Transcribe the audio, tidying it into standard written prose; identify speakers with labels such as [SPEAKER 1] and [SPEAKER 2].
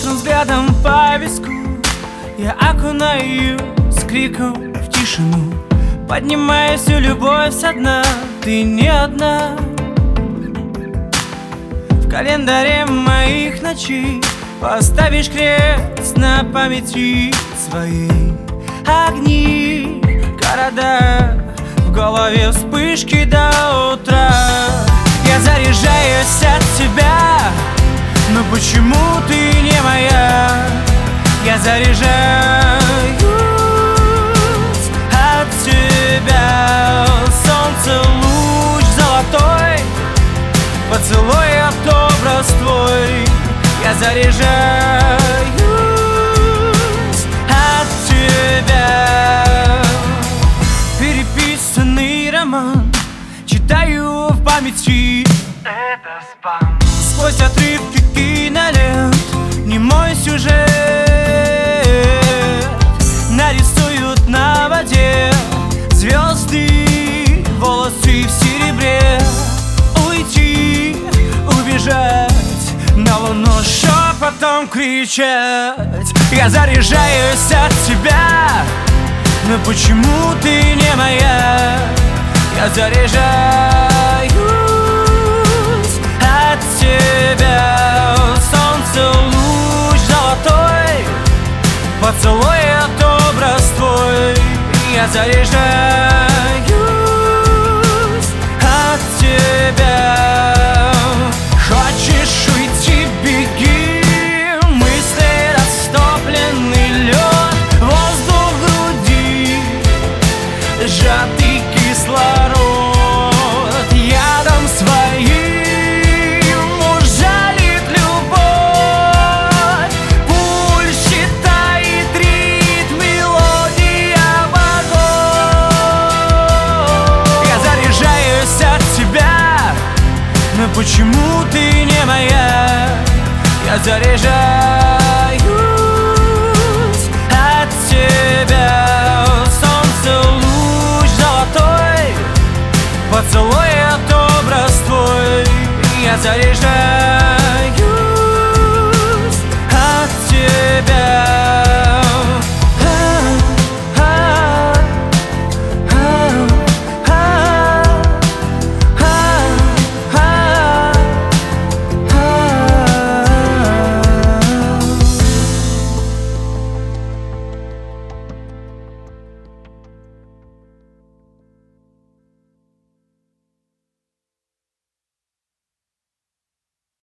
[SPEAKER 1] Острым взглядом по виску я окунаю с криком в тишину. Поднимаю всю любовь со дна, ты не одна. В календаре моих ночей поставишь крест на памяти своей. Огни, города, в голове вспышки до утра. Я заряжаюсь от тебя, но почему ты не моя? Я заряжаюсь от тебя. Солнце, луч золотой, поцелуй от образ твой. Я заряжаюсь от тебя. Переписанный роман читаю в памяти. Это спам. Сквозь отрывки кинолент немой сюжет нарисуют на воде звезды, волосы в серебре. Уйти, убежать, на луну шепотом кричать. Я заряжаюсь от тебя, но почему ты не моя? Я заряжаюсь от тебя. Солнце, луч золотой, поцелуй от образ твой. Я заряжаюсь от тебя. Хочешь уйти, беги, мысли растопленный лед, воздух в груди, сжатый кислород. Ядом своим ужалит любовь, пульс считает ритм, мелодия богов. Я заряжаюсь от тебя, но почему ты не моя? Я заряжаюсь